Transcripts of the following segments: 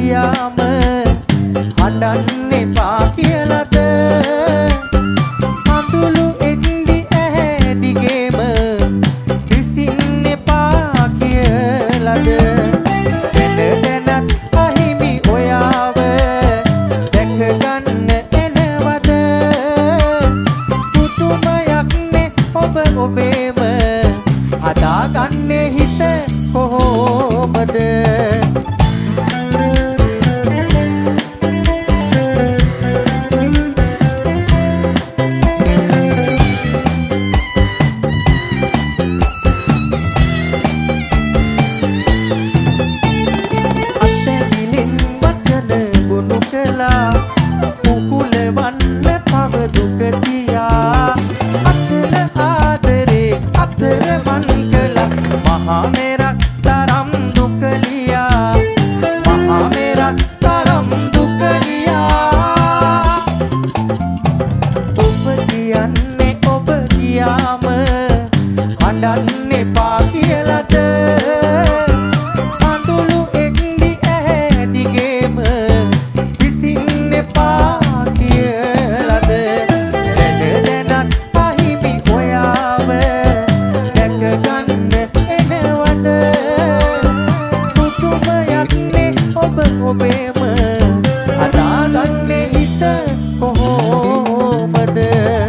ගියාම හඬන්න එපා කියලාද අඳුළු එක්දි ඇහැ දිගේම විසින්න එපා කියලාද දැනත් අහිමි ඔයාව දැක ගන්න එනවද පුතුමයක්නේ ඔබ ඔබේම හදාගන්නේ හිත කොහොමද හඬන්න එපා කියලාද අඳුළු එක්දි ඇහැ දිගේම විසින්න එපා කියලාද දැනත් අහිමි ඔයාව දැක ගන්න එනවද පුතුමයක්නේ ඔබ ඔබේම හදාගන්නේ හිත කොහොමද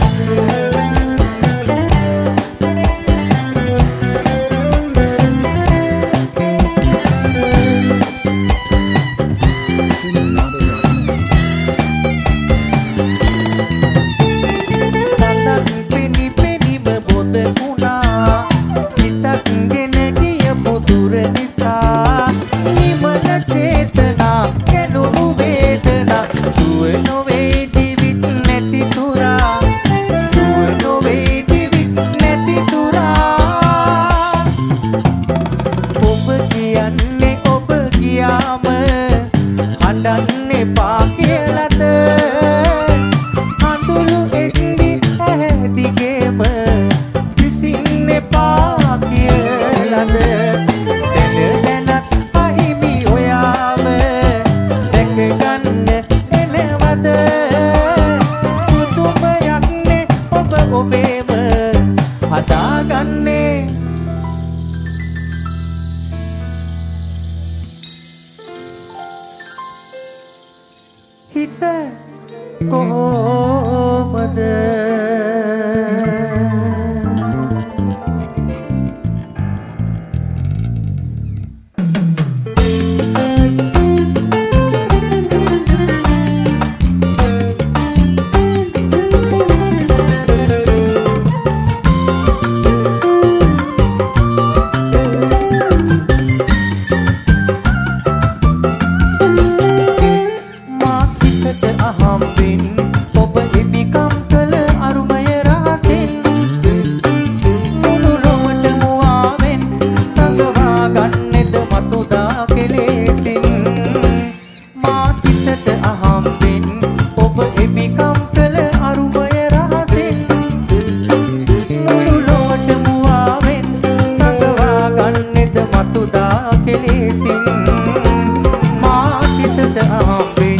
හඬන්න එපා කියලාද අඳුළු එක්දි ඇහැ දිගේම විසින්න එපා කියලාද දැනත් අහිමි ඔයාව දැක ගන්න එනවද පුතුමයක්නේ ඔබ ඔබේම හදාගන්නේ හිත කොහොමද ඔබ ඉබිකම් කළ අරුමය රහසින් මුළු ලොවට මුවාවෙන් සඟවා ගන්නෙද මතුදා කෙලෙසින් මා සිතට අහම්බෙන් ඔබ ඉබිකම් කළ අරුමය රහසින් මුළු ලොවට මුවාවෙන් සඟවා ගන්නෙද මතුදා කෙලෙසින් මා සිතට අහම්බෙන්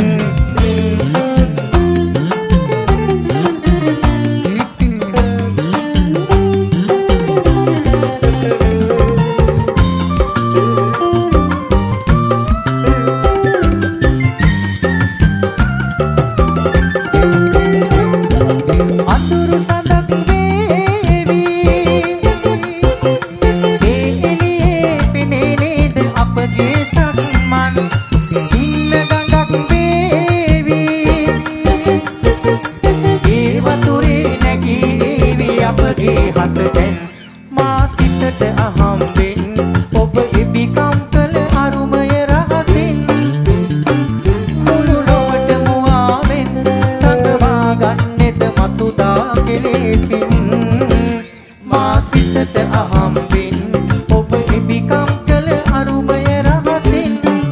හසෙන් මා සිතට අහම්බෙන් ඔබ ඉබිකම් කළ අරුමය රහසින් මුළු ලොවට මුවාවෙන් සඟවා ගන්නෙද මතුදා කෙලෙසින් මා සිතට අහම්බෙන් ඔබ ඉබිකම් කළ අරුමය රහසින්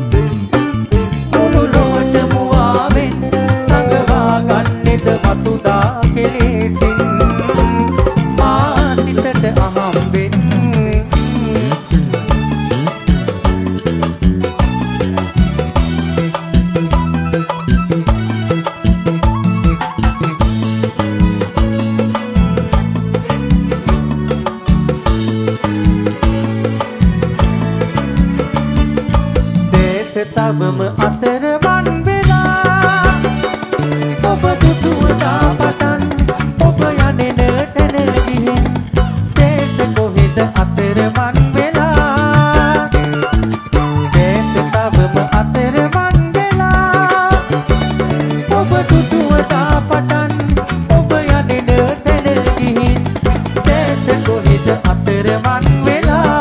මුළු ලොවට මුවාවෙන් සඟවා ගන්නෙද මතුදා කෙලෙසින් අහම්බෙන් තවම අතරමං වෙලා ඔබ දුටුවදා පටන් ඔබ යන්නේ තැන ගිහින් දේශ කොහෙද අතරමං වෙලා දේශ තවම අතරමං වෙලා ඔබ දුටුවදා පටන් ඔබ යන්නේ තැන ගිහින් දේශ කොහෙද අතරමං වෙලා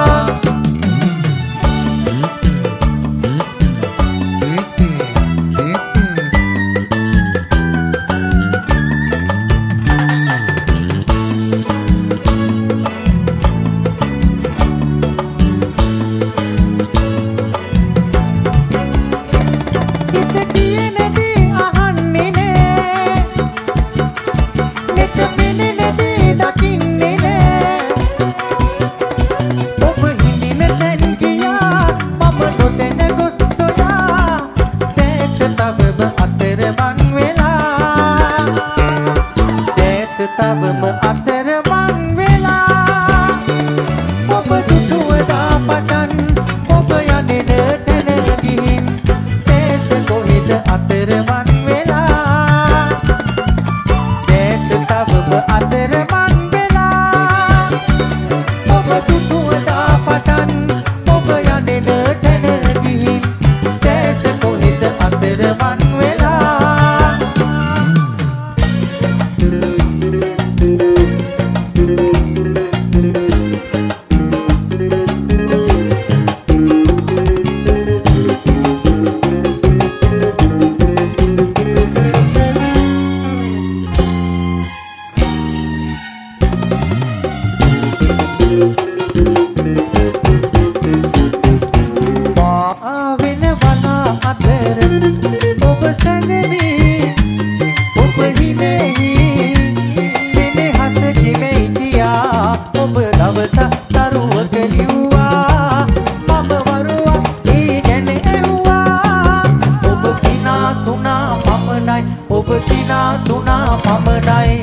තවම අතරමං වෙලා ඔබ දුටුවදා පටන් ඔබ යන්නේ තැන ගිහින් දේශ කොහෙද අතරමං වෙලා දේශ තවම අතරමං වෙලා ඔබ දුටුවදා පටන් ඔබ යන්නේ තැන ගිහින් දේශ කොහෙද අතරමං වෙලා ඔබ සිනා සුනා පමණයි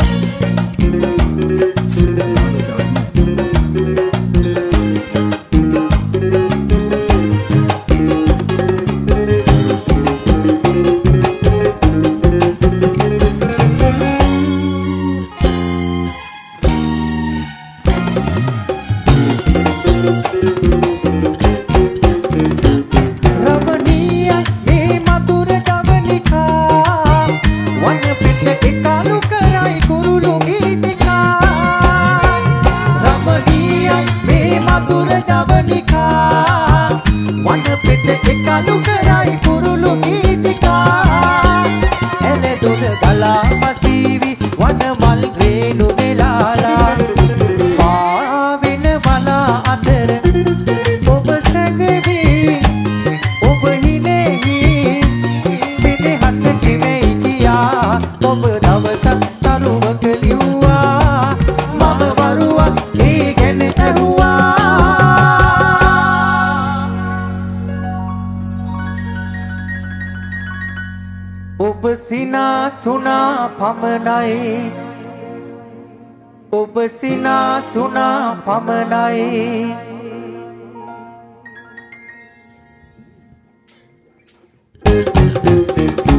එකලු කරයි කුරුළු ගීතිකා එළදොන ගලා පසීවි වන මල් රේණු වෙලාලා පාවෙන බලා අතර ඔබ සැඟවි ඔබ හිනෙහි සිනහස කිමෙයි කියා ඔබ දවසක් තරුවක ලිව්වා මම වරුවක් ඒ ගැන ඇහුවා ඔබ සිනා සුනා පමණයි ඔබ සිනා සුනා පමණයි Thank you.